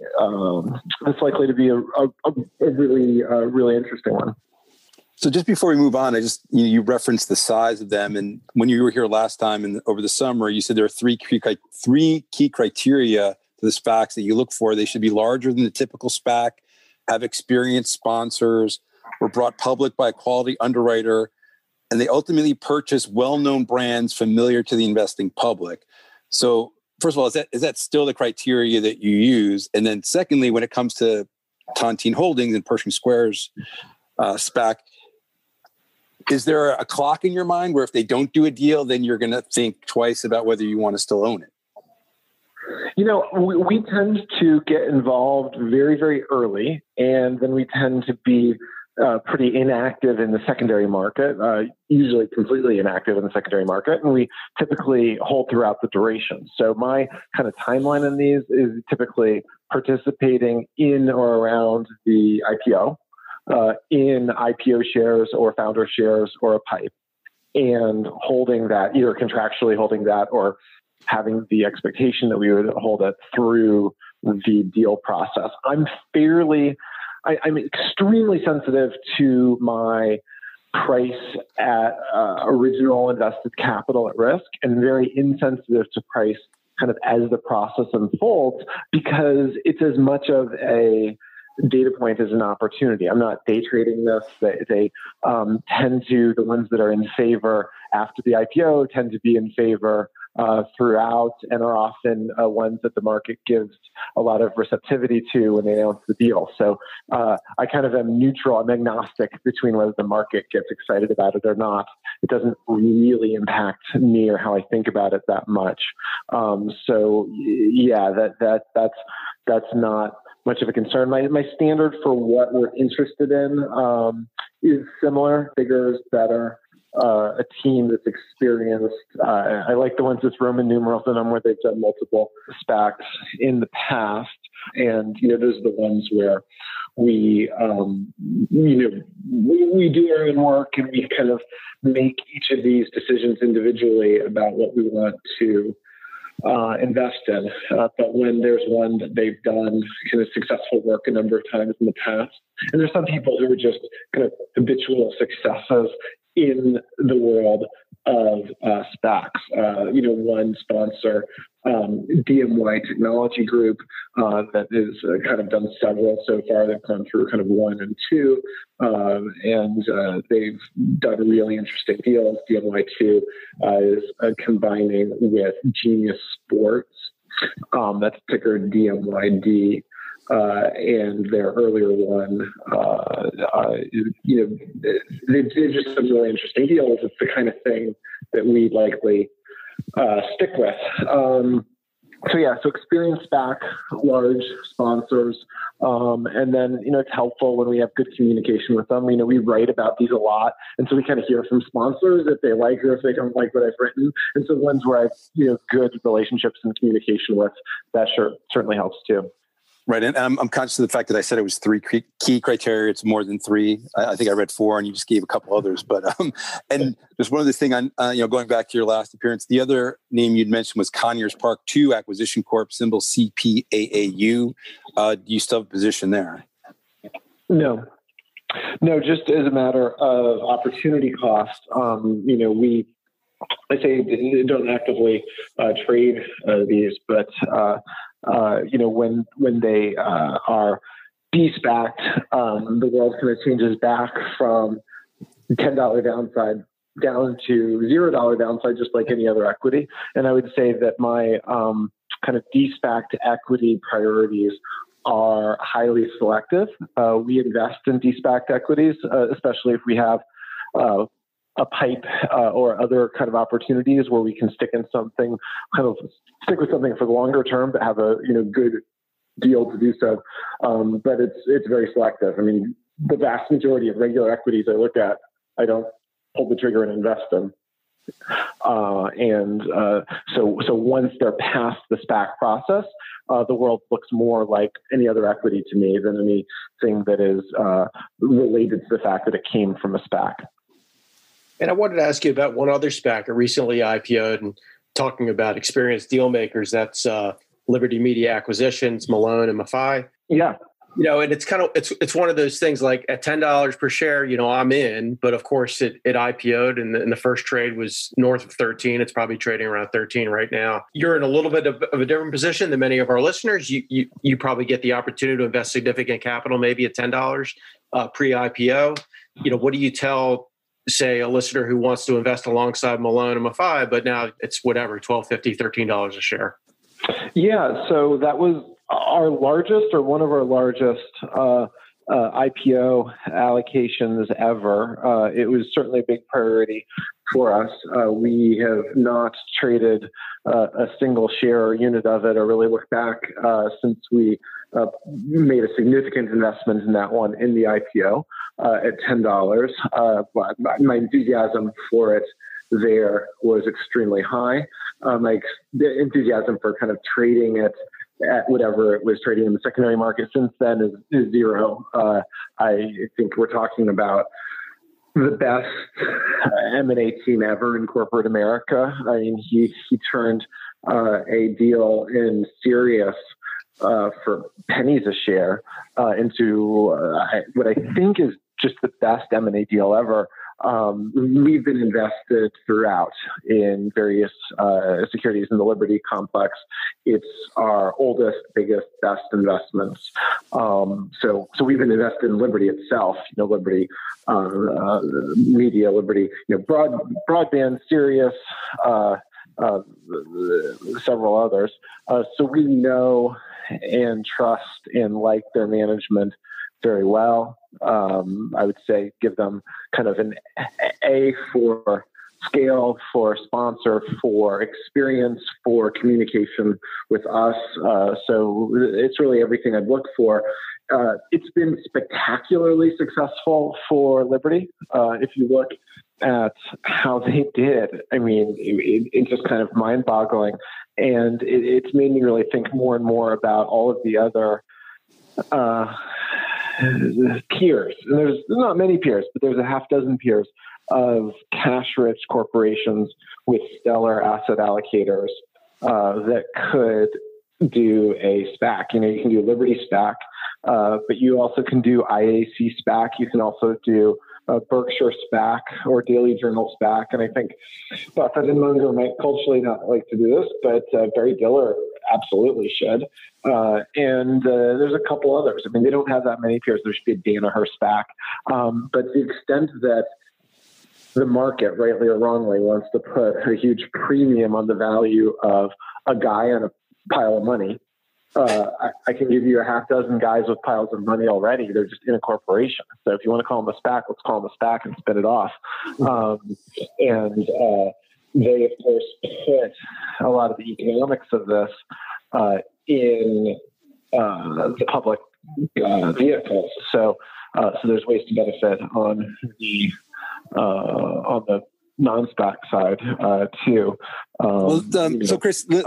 really interesting one. So just before we move on, you referenced the size of them, and when you were here last time and over the summer, you said there are three key criteria the SPACs that you look for. They should be larger than the typical SPAC, have experienced sponsors, were brought public by a quality underwriter, and they ultimately purchase well-known brands familiar to the investing public. So first of all, is that still the criteria that you use? And then secondly, when it comes to Tontine Holdings and Pershing Square's SPAC, is there a clock in your mind where if they don't do a deal, then you're going to think twice about whether you want to still own it? We tend to get involved very, very early, and then we tend to be pretty inactive in the secondary market, usually completely inactive in the secondary market, and we typically hold throughout the duration. So my kind of timeline in these is typically participating in or around the IPO, in IPO shares or founder shares or a PIPE, and holding that, either contractually holding that or having the expectation that we would hold it through the deal process. I'm extremely sensitive to my price at original invested capital at risk, and very insensitive to price kind of as the process unfolds, because it's as much of a data point as an opportunity. I'm not day trading this. They tend to, the ones that are in favor after the IPO tend to be in favor throughout, and are often ones that the market gives a lot of receptivity to when they announce the deal. So I kind of am neutral. I'm agnostic between whether the market gets excited about it or not. It doesn't really impact me or how I think about it that much. So yeah, that's not much of a concern. My standard for what we're interested in is similar: bigger is better. A team that's experienced. I like the ones with Roman numerals in them, where they've done multiple SPACs in the past, and those are the ones where we we do our own work, and we kind of make each of these decisions individually about what we want to invest in. But when there's one that they've done kind of successful work a number of times in the past, and there's some people who are just kind of habitual successes in the world of SPACs. One sponsor, DMY Technology Group, that is kind of done several so far. They've gone through kind of 1 and 2, and they've done really interesting deals. DMY2 is combining with Genius Sports. That's ticker DMYD. And their earlier one, they're just some really interesting deals. It's the kind of thing that we likely stick with. So experienced SPAC, large sponsors, and then it's helpful when we have good communication with them. We write about these a lot, and so we kind of hear from sponsors if they like or if they don't like what I've written. And so ones where I've good relationships and communication with, that certainly helps too. Right. And I'm conscious of the fact that I said it was 3 key criteria. It's more than 3. I think I read 4 and you just gave a couple others. But and there's one other thing on, going back to your last appearance, the other name you'd mentioned was Conyers Park 2 Acquisition Corp, symbol CPAAU. Do you still have a position there? No, just as a matter of opportunity cost. I say don't actively trade these, but when they are de-SPACed, the world kind of changes back from $10 downside down to $0 downside, just like any other equity. And I would say that my kind of de-SPACed equity priorities are highly selective. We invest in de-SPACed equities, especially if we have a PIPE or other kind of opportunities where we can stick with something for the longer term, but have a good deal to do so. But it's very selective. I mean, the vast majority of regular equities I look at, I don't pull the trigger and invest in. So once they're past the SPAC process, the world looks more like any other equity to me than anything that is related to the fact that it came from a SPAC. And I wanted to ask you about one other SPAC that recently IPO'd, and talking about experienced deal makers. That's Liberty Media Acquisitions, Malone and Maffei. Yeah. And it's one of those things like at $10 per share, I'm in, but of course it IPO'd and the first trade was north of 13. It's probably trading around 13 right now. You're in a little bit of a different position than many of our listeners. You probably get the opportunity to invest significant capital, maybe at $10 pre-IPO. What do you tell, say, a listener who wants to invest alongside Malone and Maffei, but now it's whatever, $12.50, $13 a share? Yeah, so that was our largest or one of our largest IPO allocations ever. It was certainly a big priority for us. We have not traded a single share or unit of it or really looked back since we made a significant investment in that one in the IPO at $10. My enthusiasm for it there was extremely high. The enthusiasm for kind of trading it at whatever it was trading in the secondary market since then is zero. I think we're talking about the best M&A team ever in corporate America. I mean, he turned a deal in Sirius for pennies a share into what I think is just the best M&A deal ever. We've been invested throughout in various securities in the Liberty complex. It's our oldest, biggest, best investments. So we've been invested in Liberty itself. Liberty Media, Liberty, broadband, Sirius, several others. So we know and trust and like their management very well. I would say give them kind of an A for scale, for sponsor, for experience, for communication with us. So it's really everything I'd look for. It's been spectacularly successful for Liberty. If you look at how they did, I mean, it's just kind of mind-boggling. And it's made me really think more and more about all of the other peers. And there's not many peers, but there's a half dozen peers of cash-rich corporations with stellar asset allocators that could do a SPAC. You can do a Liberty SPAC, but you also can do IAC SPAC. You can also do a Berkshire SPAC or Daily Journal SPAC. And I think Buffett and Munger might culturally not like to do this, but Barry Diller absolutely should. And there's a couple others. I mean, they don't have that many peers. There should be a Danaher SPAC. But the extent that the market, rightly or wrongly, wants to put a huge premium on the value of a guy and a pile of money, I can give you a half dozen guys with piles of money already. They're just in a corporation. So if you want to call them a SPAC, let's call them a SPAC and spin it off. And they, of course, put a lot of the economics of this in the public vehicles. So there's ways to benefit on the non-SPAC side too. So Chris, let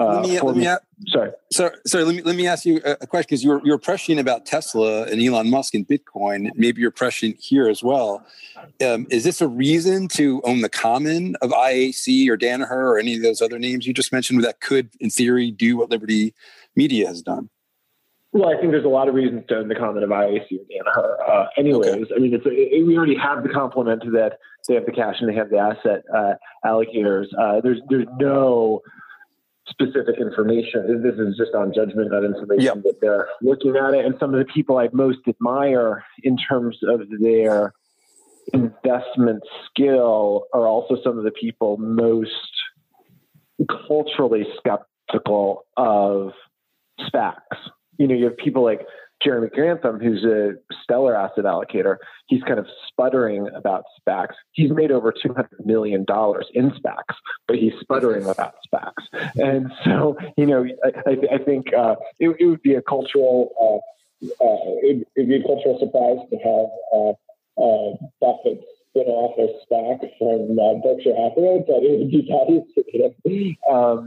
me ask you a question, because you were prescient about Tesla and Elon Musk and Bitcoin. Maybe you're prescient here as well. Is this a reason to own the common of IAC or Danaher or any of those other names you just mentioned that could, in theory, do what Liberty Media has done? Well, I think there's a lot of reasons to own the common of IAC or Danaher. Anyways, okay. I mean, we already have the complement that they have the cash and they have the asset allocators. There's no specific information. This is just on judgment, not information that they're looking at it. And some of the people I most admire in terms of their investment skill are also some of the people most culturally skeptical of SPACs. You have people like Jeremy Grantham, who's a stellar asset allocator. He's kind of sputtering about SPACs. He's made over $200 million in SPACs, but he's sputtering about SPACs. And so, I think it would be a cultural surprise to have Buffett spin off a SPAC from Berkshire Hathaway, but it would be obvious.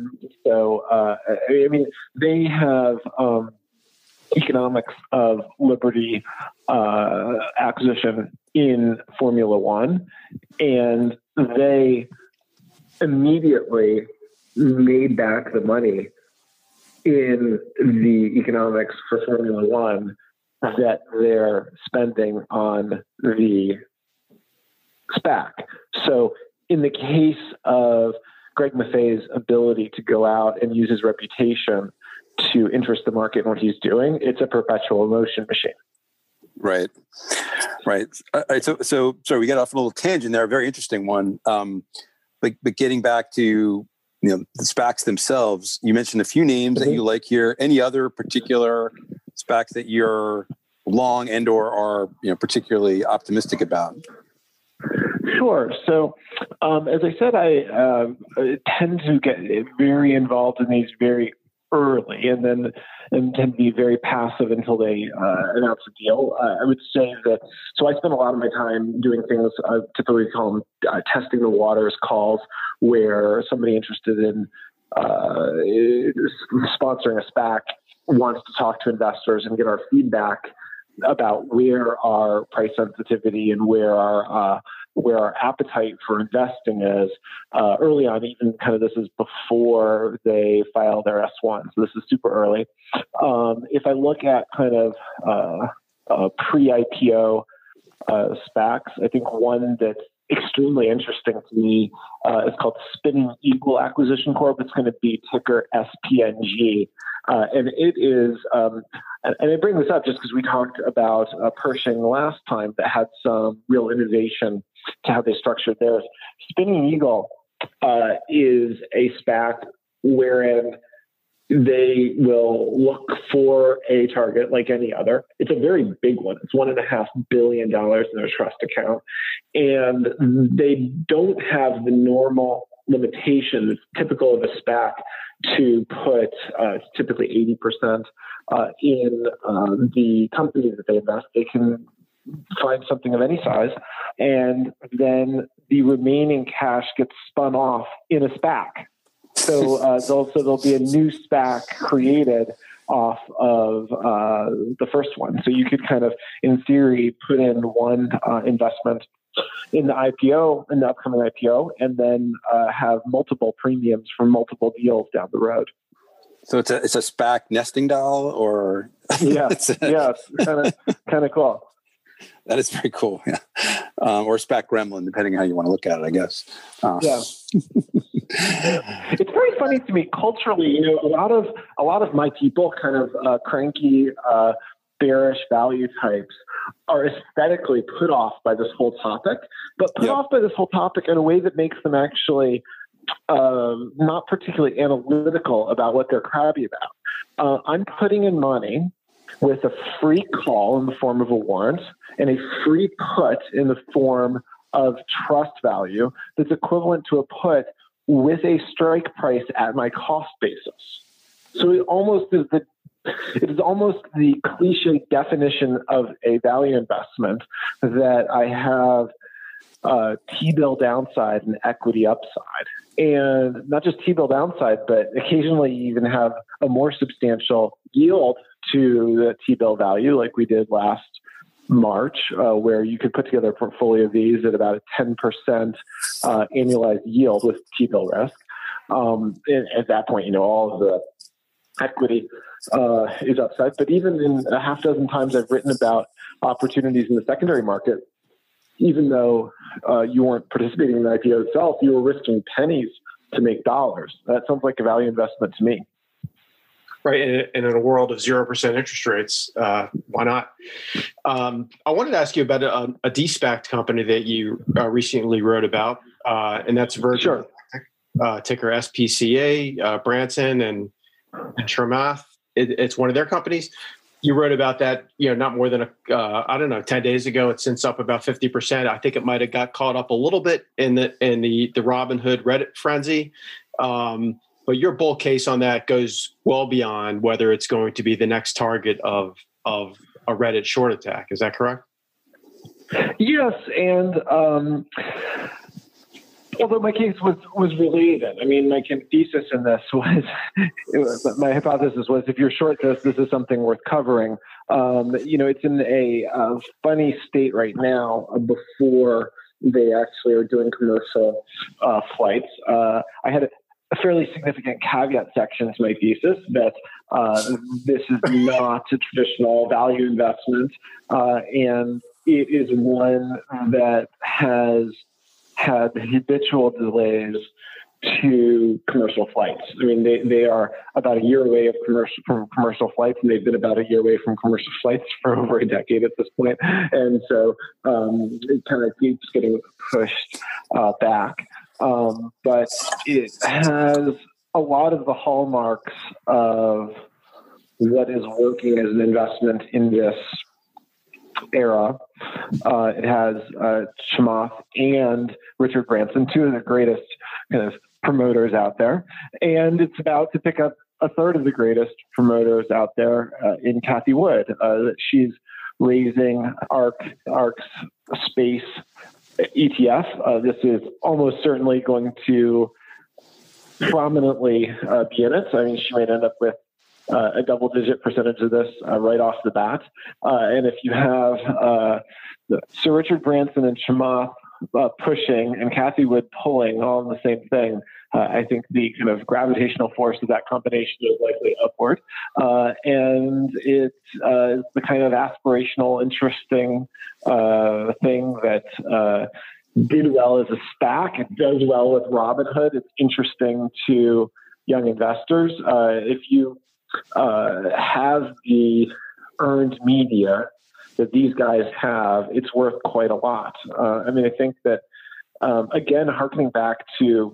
I mean, they have economics of Liberty acquisition in Formula One, and they immediately made back the money in the economics for Formula One that they're spending on the SPAC. So in the case of Greg Maffei's ability to go out and use his reputation to interest the market in what he's doing, it's a perpetual motion machine. Right. All right. So sorry, we got off a little tangent there, a very interesting one. But getting back to the SPACs themselves, you mentioned a few names that you like here. Any other particular SPACs that you're long and or are particularly optimistic about? Sure. So, as I said, I tend to get very involved in these very early, and tend to be very passive until they announce a deal. I would say that. So I spend a lot of my time doing things. I typically call them testing the waters calls, where somebody interested in sponsoring a SPAC wants to talk to investors and get our feedback about where our price sensitivity and where our appetite for investing is early on. Even kind of this is before they file their S1, so this is super early. If I look at kind of pre-IPO SPACs, I think one that's extremely interesting to me is called Spinning Eagle Acquisition Corp. It's going to be ticker SPNG. And it is, and I bring this up just because we talked about Pershing last time that had some real innovation to how they structured theirs. Spinning Eagle is a SPAC wherein they will look for a target like any other. It's a very big one. It's $1.5 billion in their trust account. And they don't have the normal limitations typical of a SPAC to put typically 80% in the company that they invest. They can find something of any size, and then the remaining cash gets spun off in a SPAC. So there'll be a new SPAC created off of the first one. So you could kind of, in theory, put in one investment in the IPO, in the upcoming IPO, and then have multiple premiums from multiple deals down the road. So it's a SPAC nesting doll, or yes, kind of cool. That is very cool. Yeah, or SPAC gremlin, depending on how you want to look at it, I guess. Yeah, it's very funny to me culturally. A lot of my people, kind of cranky, bearish value types, are aesthetically put off by this whole topic, but put off by this whole topic in a way that makes them actually not particularly analytical about what they're crabby about. I'm putting in money with a free call in the form of a warrant and a free put in the form of trust value that's equivalent to a put with a strike price at my cost basis. So it is almost the cliche definition of a value investment that I have T-bill downside and equity upside. And not just T-bill downside, but occasionally you even have a more substantial yield to the T-bill value, like we did last March, where you could put together a portfolio of these at about a 10% annualized yield with T-bill risk. And at that point, all of the equity is upside. But even in a half dozen times I've written about opportunities in the secondary market, even though you weren't participating in the IPO itself, you were risking pennies to make dollars. That sounds like a value investment to me. Right. And in a world of 0% interest rates, why not? I wanted to ask you about a de-SPAC company that you recently wrote about, and that's Virgin. Sure. Ticker SPCA, Branson and Chamath. It's one of their companies. You wrote about that, not more than 10 days ago. It's since up about 50%. I think it might have got caught up a little bit in the Robinhood Reddit frenzy. But your bull case on that goes well beyond whether it's going to be the next target of a Reddit short attack. Is that correct? Yes, and although my case was related, I mean, my thesis in this was, my hypothesis was, if you're short this is something worth covering. It's in a funny state right now before they actually are doing commercial flights. I had a fairly significant caveat section to my thesis that this is not a traditional value investment, and it is one that has had habitual delays to commercial flights. I mean, they are about a year away from commercial flights, and they've been about a year away from commercial flights for over a decade at this point. And so it kind of keeps getting pushed back. But it has a lot of the hallmarks of what is working as an investment in this era. It has Chamath and Richard Branson, two of the greatest kind of promoters out there, and it's about to pick up a third of the greatest promoters out there in Cathie Wood. She's raising ARK's space ETF. This is almost certainly going to prominently be in it. So, I mean, she might end up with a double-digit percentage of this right off the bat. And if you have Sir Richard Branson and Chamath pushing and Cathie Wood pulling all in the same thing, I think the kind of gravitational force of that combination is likely upward. And it is the kind of aspirational, interesting thing that did well as a SPAC. It does well with Robinhood. It's interesting to young investors. If you have the earned media that these guys have, it's worth quite a lot. I mean, I think that, again, harkening back to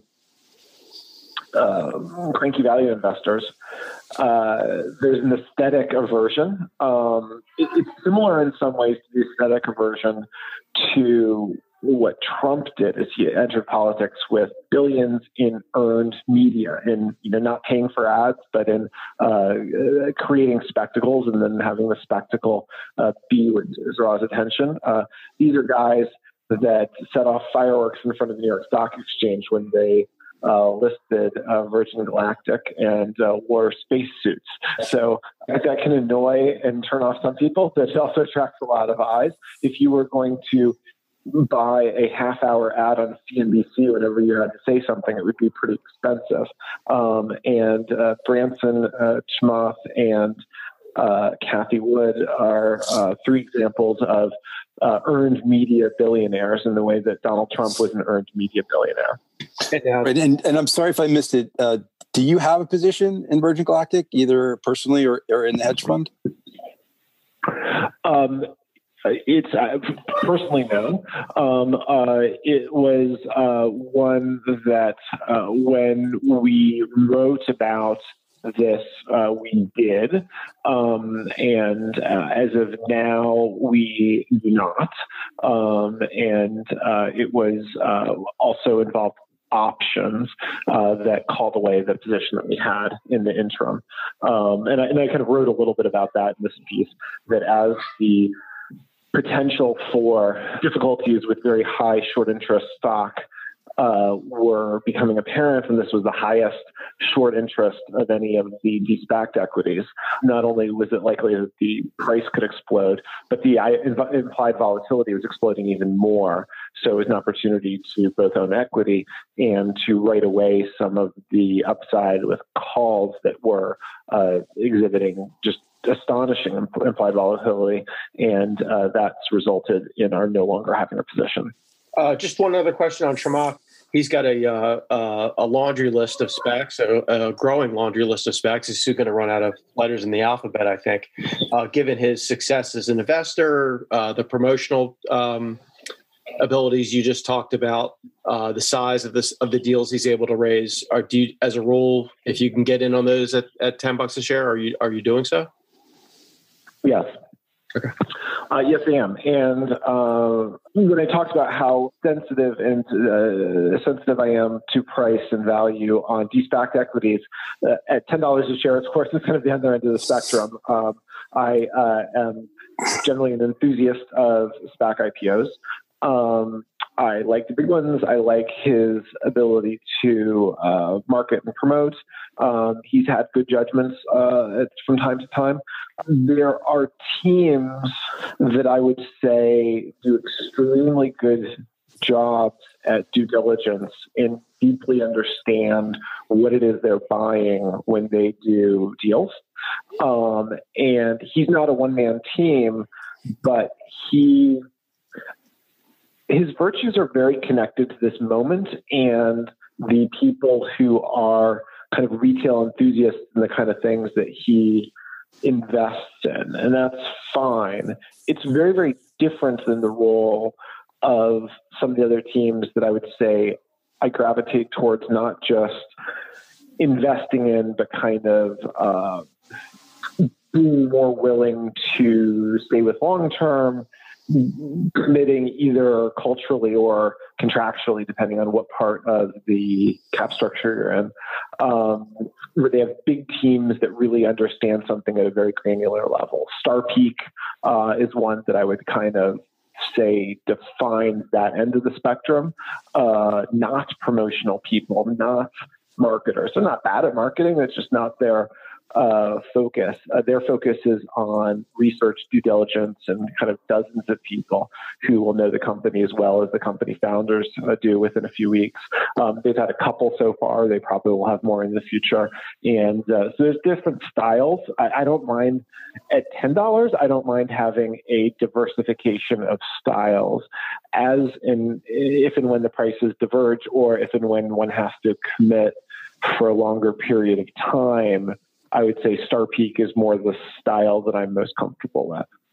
cranky value investors, there's an aesthetic aversion. It's similar in some ways to the aesthetic aversion to what Trump did as he entered politics with billions in earned media, in not paying for ads, but in creating spectacles and then having the spectacle be what draws attention. These are guys that set off fireworks in front of the New York Stock Exchange when they listed Virgin Galactic and wore spacesuits. So that can annoy and turn off some people, but it also attracts a lot of eyes. If you were going to buy a half-hour ad on CNBC whenever you had to say something, it would be pretty expensive. And Branson, Chamath, and Cathie Wood are three examples of earned media billionaires in the way that Donald Trump was an earned media billionaire. And I'm sorry if I missed it. Do you have a position in Virgin Galactic, either personally or in the hedge fund? It's personally no. It was one that when we wrote about this, we did. And as of now, we do not. And it was also involved options that called away the position that we had in the interim. And I kind of wrote a little bit about that in this piece, that as the potential for difficulties with very high short interest stock were becoming apparent, and this was the highest short interest of any of the de-SPACed equities. Not only was it likely that the price could explode, but the implied volatility was exploding even more. So it was an opportunity to both own equity and to write away some of the upside with calls that were exhibiting just astonishing implied volatility, and that's resulted in our no longer having a position. Just one other question on Chamath. He's got a laundry list of SPACs, a growing laundry list of SPACs. He's soon going to run out of letters in the alphabet, I think. Given his success as an investor, the promotional abilities you just talked about, the size of the deals he's able to raise, do you, as a rule, if you can get in on those at $10 a share, are you doing so? Yes. Okay. Yes, I am. And when I talked about how sensitive I am to price and value on de-SPACed equities, at $10 a share, of course, it's kind of the other end of the spectrum. I am generally an enthusiast of SPAC IPOs. I like the big ones. I like his ability to market and promote. He's had good judgments from time to time. There are teams that I would say do extremely good jobs at due diligence and deeply understand what it is they're buying when they do deals. And he's not a one-man team, but his virtues are very connected to this moment and the people who are kind of retail enthusiasts and the kind of things that he invests in. And that's fine. It's very, very different than the role of some of the other teams that I would say I gravitate towards, not just investing in, but kind of being more willing to stay with long-term, committing either culturally or contractually, depending on what part of the cap structure you're in, where they have big teams that really understand something at a very granular level. StarPeak is one that I would kind of say defines that end of the spectrum, not promotional people, not marketers. They're not bad at marketing. It's just not their focus. Their focus is on research, due diligence, and kind of dozens of people who will know the company as well as the company founders do within a few weeks. They've had a couple so far. They probably will have more in the future. And so there's different styles. I don't mind at $10. I don't mind having a diversification of styles if and when the prices diverge, or if and when one has to commit for a longer period of time. I would say StarPeak is more the style that I'm most comfortable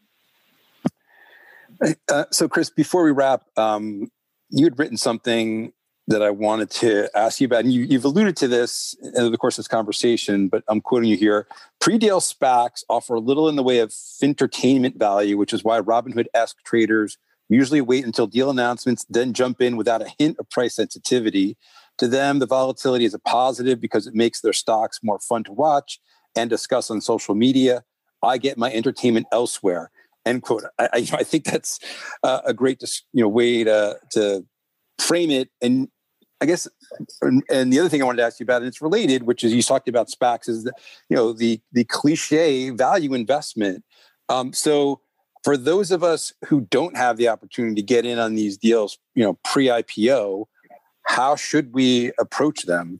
with. So, Chris, before we wrap, you had written something that I wanted to ask you about, and you've alluded to this in the course of this conversation, but I'm quoting you here. Pre-deal SPACs offer little in the way of fintertainment value, which is why Robinhood-esque traders usually wait until deal announcements, then jump in without a hint of price sensitivity. To them, the volatility is a positive because it makes their stocks more fun to watch and discuss on social media. I get my entertainment elsewhere. End quote. I think that's a great way to frame it. And I guess, and the other thing I wanted to ask you about, and it's related, which is you talked about SPACs, is the cliche value investment. So for those of us who don't have the opportunity to get in on these deals, pre-IPO, how should we approach them?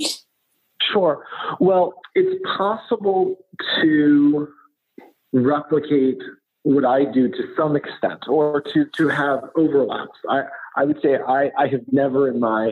Sure. Well, it's possible to replicate what I do to some extent, or to have overlaps. I would say I have never in my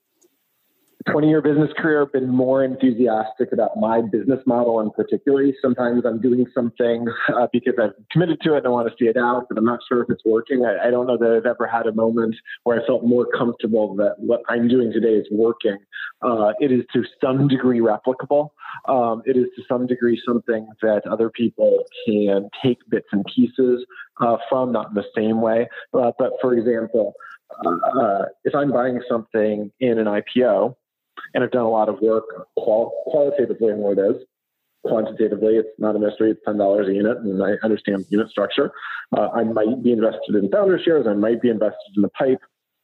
20-year business career been more enthusiastic about my business model, and particularly sometimes I'm doing something because I've committed to it and I want to see it out, but I'm not sure if it's working. I don't know that I've ever had a moment where I felt more comfortable that what I'm doing today is working. It is to some degree replicable. It is to some degree something that other people can take bits and pieces from, not in the same way. But for example, if I'm buying something in an IPO, and I've done a lot of work qualitatively on what it is. Quantitatively, it's not a mystery. It's $10 a unit, and I understand unit structure. I might be invested in founder shares. I might be invested in the pipe.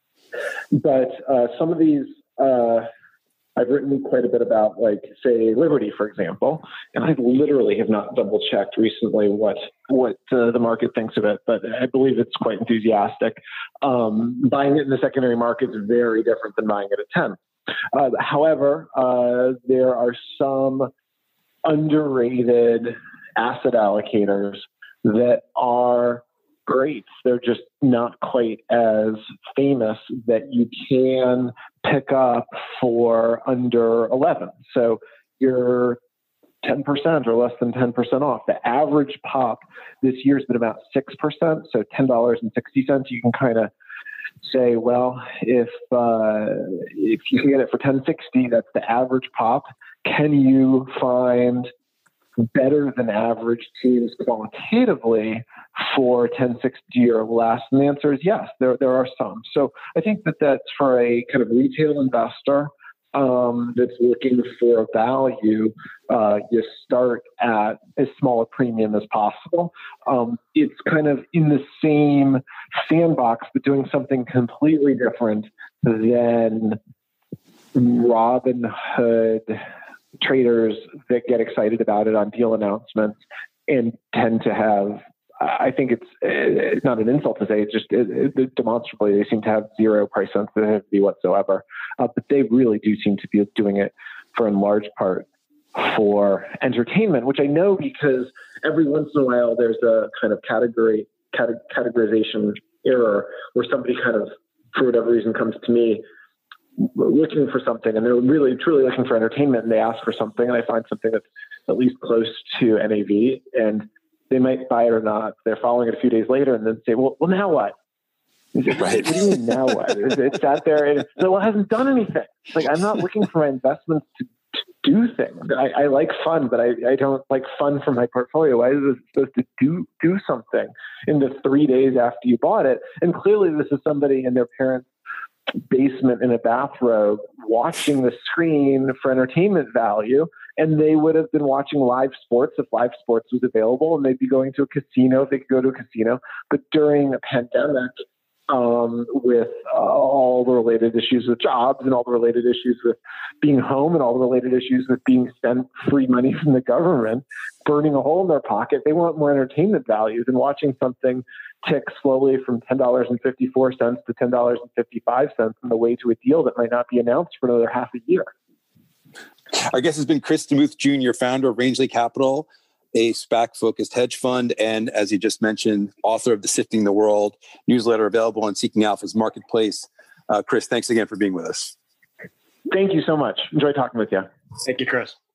But some of these, I've written quite a bit about, like, say, Liberty, for example. And I literally have not double-checked recently what the market thinks of it, but I believe it's quite enthusiastic. Buying it in the secondary market is very different than buying it at 10. However, there are some underrated asset allocators that are great. They're just not quite as famous that you can pick up for under 11. So you're 10% or less than 10% off. The average pop this year has been about 6%, so $10.60. You can kind of say, well, if you can get it for $10.60, that's the average pop. Can you find better than average teams qualitatively for $10.60 or less? And the answer is yes, there are some. So I think that's for a kind of retail investor that's looking for value. You start at as small a premium as possible. It's kind of in the same sandbox, but doing something completely different than Robinhood traders that get excited about it on deal announcements and tend to have I think it's not an insult to say, it's just demonstrably they seem to have zero price sensitivity whatsoever. But they really do seem to be doing it for, in large part, for entertainment, which I know because every once in a while there's a kind of categorization error where somebody kind of, for whatever reason, comes to me looking for something, and they're really truly looking for entertainment, and they ask for something, and I find something that's at least close to NAV, and they might buy it or not. They're following it a few days later and then say, well, now what? Right. What do you mean now what? It sat there and it hasn't done anything. It's like, I'm not looking for my investments to do things. I like fun, but I don't like fun for my portfolio. Why is it supposed to do something in the 3 days after you bought it? And clearly this is somebody in their parents' basement in a bathrobe watching the screen for entertainment value, and they would have been watching live sports if live sports was available, and they'd be going to a casino if they could go to a casino. But during a pandemic, with all the related issues with jobs and all the related issues with being home and all the related issues with being spent free money from the government, burning a hole in their pocket, they want more entertainment value than watching something tick slowly from $10.54 to $10.55 on the way to a deal that might not be announced for another half a year. Our guest has been Chris DeMuth Jr., founder of Rangeley Capital, a SPAC-focused hedge fund, and as he just mentioned, author of the Sifting the World newsletter available on Seeking Alpha's marketplace. Chris, thanks again for being with us. Thank you so much. Enjoy talking with you. Thank you, Chris.